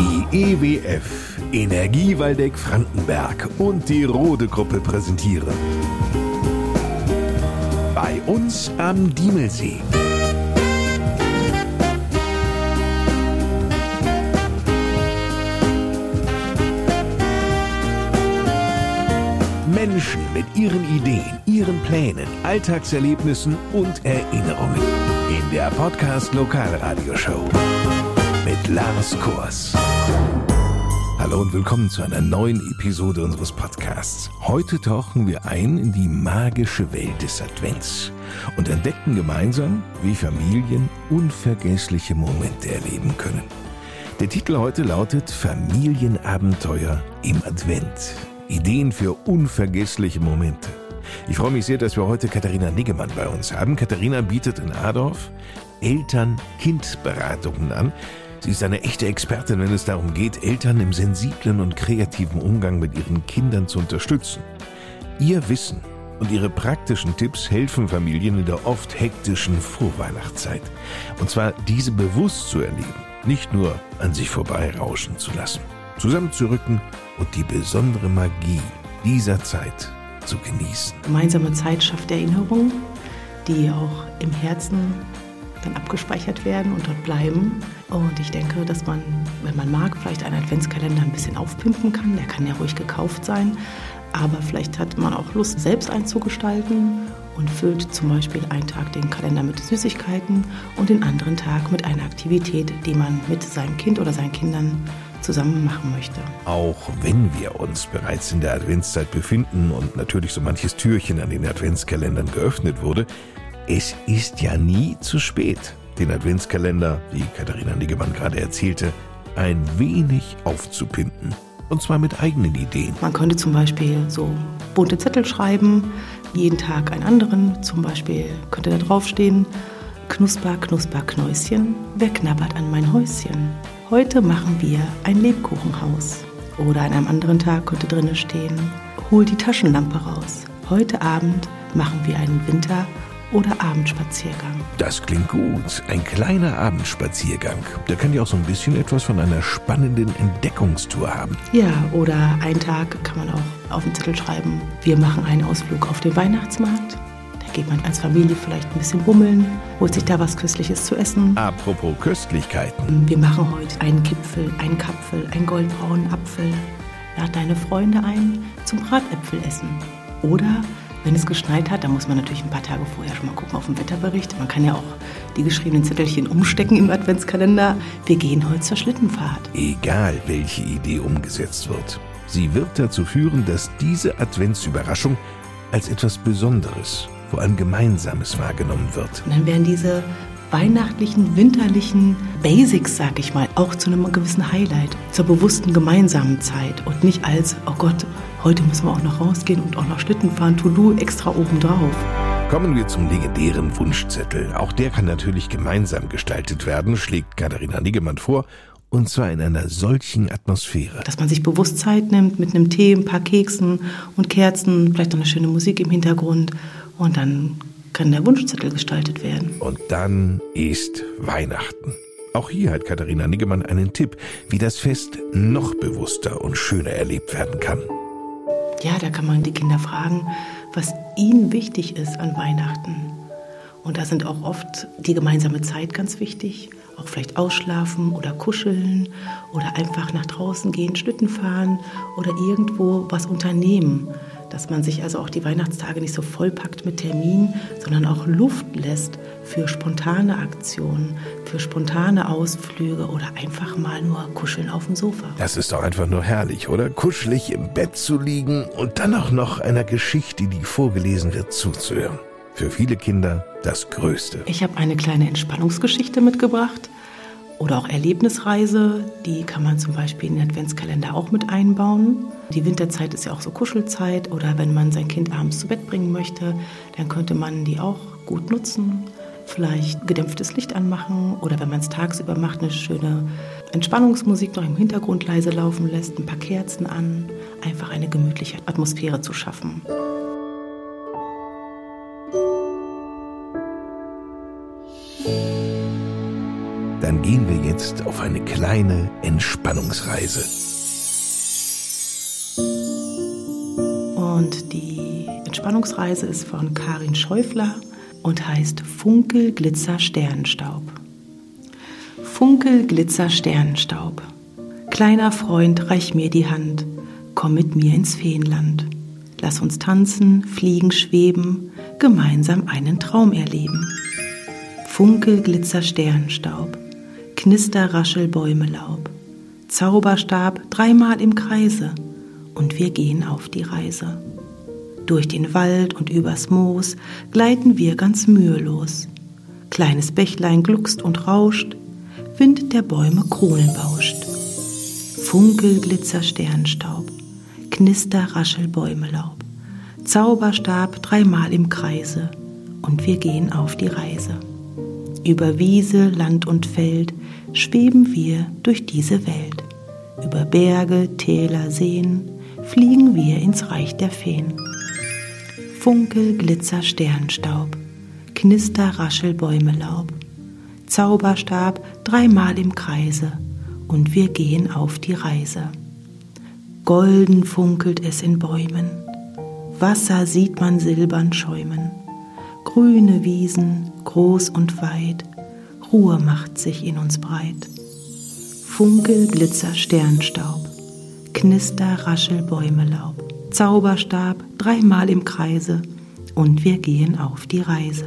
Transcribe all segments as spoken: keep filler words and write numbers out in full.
Die E W F, Energie Waldeck Frankenberg und die Rode Gruppe präsentieren. Bei uns am Diemelsee. Menschen mit ihren Ideen, ihren Plänen, Alltagserlebnissen und Erinnerungen. In der Podcast Lokalradioshow mit Lars Kors. Hallo und willkommen zu einer neuen Episode unseres Podcasts. Heute tauchen wir ein in die magische Welt des Advents und entdecken gemeinsam, wie Familien unvergessliche Momente erleben können. Der Titel heute lautet Familienabenteuer im Advent. Ideen für unvergessliche Momente. Ich freue mich sehr, dass wir heute Katharina Niggemann bei uns haben. Katharina bietet in Adorf Eltern-Kind-Beratungen an. Sie ist eine echte Expertin, wenn es darum geht, Eltern im sensiblen und kreativen Umgang mit ihren Kindern zu unterstützen. Ihr Wissen und ihre praktischen Tipps helfen Familien in der oft hektischen Vorweihnachtszeit. Und zwar diese bewusst zu erleben, nicht nur an sich vorbeirauschen zu lassen. Zusammenzurücken und die besondere Magie dieser Zeit zu genießen. Gemeinsame Zeit schafft Erinnerungen, die auch im Herzen dann abgespeichert werden und dort bleiben. Und ich denke, dass man, wenn man mag, vielleicht einen Adventskalender ein bisschen aufpimpen kann. Der kann ja ruhig gekauft sein, aber vielleicht hat man auch Lust, selbst einen zu gestalten und füllt zum Beispiel einen Tag den Kalender mit Süßigkeiten und den anderen Tag mit einer Aktivität, die man mit seinem Kind oder seinen Kindern zusammen machen möchte. Auch wenn wir uns bereits in der Adventszeit befinden und natürlich so manches Türchen an den Adventskalendern geöffnet wurde, es ist ja nie zu spät, den Adventskalender, wie Katharina Niggemann gerade erzählte, ein wenig aufzupimpen. Und zwar mit eigenen Ideen. Man könnte zum Beispiel so bunte Zettel schreiben, jeden Tag einen anderen. Zum Beispiel könnte da draufstehen: Knusper, Knusper, Knäuschen, wer knabbert an mein Häuschen? Heute machen wir ein Lebkuchenhaus. Oder an einem anderen Tag könnte drinnen stehen: Hol die Taschenlampe raus. Heute Abend machen wir einen Winter- oder Abendspaziergang. Das klingt gut. Ein kleiner Abendspaziergang. Der kann ja auch so ein bisschen etwas von einer spannenden Entdeckungstour haben. Ja, oder einen Tag kann man auch auf den Zettel schreiben: Wir machen einen Ausflug auf den Weihnachtsmarkt. Da geht man als Familie vielleicht ein bisschen bummeln, holt sich da was Köstliches zu essen. Apropos Köstlichkeiten. Wir machen heute einen Kipfel, einen Kapfel, einen goldbraunen Apfel. Lad deine Freunde ein zum Bratäpfelessen. Oder wenn es geschneit hat, dann muss man natürlich ein paar Tage vorher schon mal gucken auf den Wetterbericht. Man kann ja auch die geschriebenen Zettelchen umstecken im Adventskalender. Wir gehen heute zur Schlittenfahrt. Egal, welche Idee umgesetzt wird. Sie wird dazu führen, dass diese Adventsüberraschung als etwas Besonderes, vor allem Gemeinsames wahrgenommen wird. Und dann werden diese weihnachtlichen, winterlichen Basics, sag ich mal, auch zu einem gewissen Highlight, zur bewussten gemeinsamen Zeit und nicht als: Oh Gott, heute müssen wir auch noch rausgehen und auch noch Schlitten fahren, To-Do extra obendrauf. Kommen wir zum legendären Wunschzettel. Auch der kann natürlich gemeinsam gestaltet werden, schlägt Katharina Niggemann vor, und zwar in einer solchen Atmosphäre. Dass man sich bewusst Zeit nimmt mit einem Tee, ein paar Keksen und Kerzen, vielleicht noch eine schöne Musik im Hintergrund, und dann kann der Wunschzettel gestaltet werden. Und dann ist Weihnachten. Auch hier hat Katharina Niggemann einen Tipp, wie das Fest noch bewusster und schöner erlebt werden kann. Ja, da kann man die Kinder fragen, was ihnen wichtig ist an Weihnachten. Und da sind auch oft die gemeinsame Zeit ganz wichtig. Auch vielleicht ausschlafen oder kuscheln oder einfach nach draußen gehen, Schlitten fahren oder irgendwo was unternehmen. Dass man sich also auch die Weihnachtstage nicht so vollpackt mit Terminen, sondern auch Luft lässt für spontane Aktionen, für spontane Ausflüge oder einfach mal nur kuscheln auf dem Sofa. Das ist doch einfach nur herrlich, oder? Kuschelig im Bett zu liegen und dann auch noch einer Geschichte, die vorgelesen wird, zuzuhören. Für viele Kinder das Größte. Ich habe eine kleine Entspannungsgeschichte mitgebracht oder auch Erlebnisreise. Die kann man zum Beispiel in den Adventskalender auch mit einbauen. Die Winterzeit ist ja auch so Kuschelzeit, oder wenn man sein Kind abends zu Bett bringen möchte, dann könnte man die auch gut nutzen. Vielleicht gedämpftes Licht anmachen oder wenn man es tagsüber macht, eine schöne Entspannungsmusik noch im Hintergrund leise laufen lässt, ein paar Kerzen an, einfach eine gemütliche Atmosphäre zu schaffen. dann gehen wir jetzt auf eine kleine Entspannungsreise. Und die Entspannungsreise ist von Karin Schäufler und heißt Funkel, Glitzer, Sternenstaub. Funkel, Glitzer, Sternenstaub. Kleiner Freund, reich mir die Hand. Komm mit mir ins Feenland. Lass uns tanzen, fliegen, schweben, gemeinsam einen Traum erleben. Funkel, Glitzer, Sternenstaub. Knister, Raschel, Bäumelaub. Zauberstab, dreimal im Kreise. Und wir gehen auf die Reise. Durch den Wald und übers Moos gleiten wir ganz mühelos. Kleines Bächlein gluckst und rauscht, Wind der Bäume Kronen bauscht. Funkel, Glitzer, Sternenstaub, Knister, Raschel, Bäumelaub, Zauberstab dreimal im Kreise und wir gehen auf die Reise. Über Wiese, Land und Feld schweben wir durch diese Welt. Über Berge, Täler, Seen fliegen wir ins Reich der Feen. Funkel, Glitzer, Sternenstaub, Knister, Raschel, Bäumelaub, Zauberstab dreimal im Kreise und wir gehen auf die Reise. Golden funkelt es in Bäumen, Wasser sieht man silbern schäumen, grüne Wiesen, groß und weit, Ruhe macht sich in uns breit. Funkel, Glitzer, Sternenstaub, Knister, Raschel, Bäumelaub, Zauberstab dreimal im Kreise und wir gehen auf die Reise.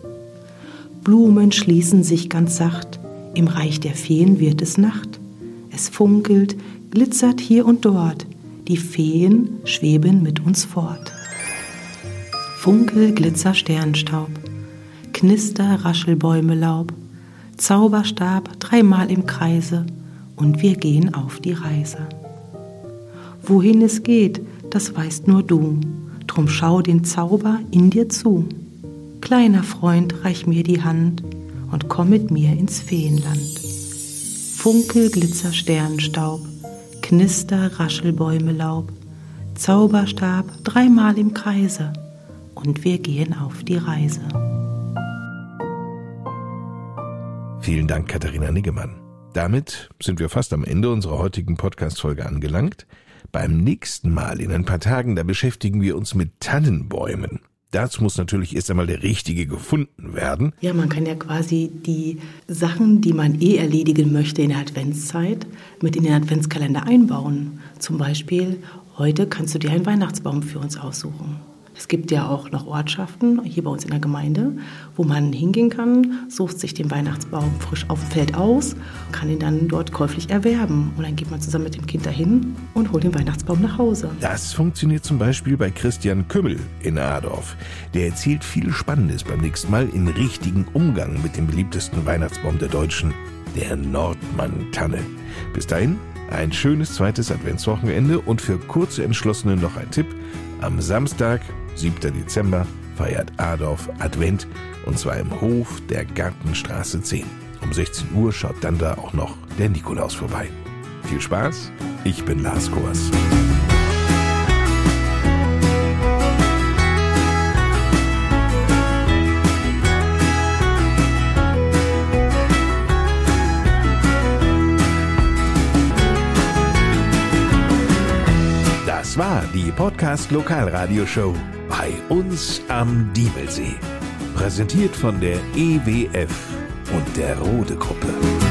Blumen schließen sich ganz sacht, im Reich der Feen wird es Nacht. Es funkelt, glitzert hier und dort, die Feen schweben mit uns fort. Funkel, Glitzer, Sternenstaub, Knister, Raschel, Bäumelaub, Zauberstab dreimal im Kreise und wir gehen auf die Reise. Wohin es geht, das weißt nur du, drum schau den Zauber in dir zu. Kleiner Freund, reich mir die Hand und komm mit mir ins Feenland. Funkel, Glitzer, Sternenstaub, Knister, Raschel, Bäumelaub, Zauberstab dreimal im Kreise und wir gehen auf die Reise. Vielen Dank, Katharina Niggemann. Damit sind wir fast am Ende unserer heutigen Podcast-Folge angelangt. Beim nächsten Mal in ein paar Tagen, da beschäftigen wir uns mit Tannenbäumen. Dazu muss natürlich erst einmal der richtige gefunden werden. Ja, man kann ja quasi die Sachen, die man eh erledigen möchte in der Adventszeit, mit in den Adventskalender einbauen. Zum Beispiel, heute kannst du dir einen Weihnachtsbaum für uns aussuchen. Es gibt ja auch noch Ortschaften hier bei uns in der Gemeinde, wo man hingehen kann, sucht sich den Weihnachtsbaum frisch auf dem Feld aus, kann ihn dann dort käuflich erwerben. Und dann geht man zusammen mit dem Kind dahin und holt den Weihnachtsbaum nach Hause. Das funktioniert zum Beispiel bei Christian Kümmel in Adorf. Der erzählt viel Spannendes beim nächsten Mal im richtigen Umgang mit dem beliebtesten Weihnachtsbaum der Deutschen, der Nordmann-Tanne. Bis dahin ein schönes zweites Adventswochenende und für kurze Entschlossene noch ein Tipp. Am Samstag, siebter Dezember, feiert Adorf Advent und zwar im Hof der Gartenstraße zehn. Um sechzehn Uhr schaut dann da auch noch der Nikolaus vorbei. Viel Spaß, ich bin Lars Kors. Das war die Podcast-Lokalradioshow bei uns am Diemelsee. Präsentiert von der E W F und der Rode Gruppe.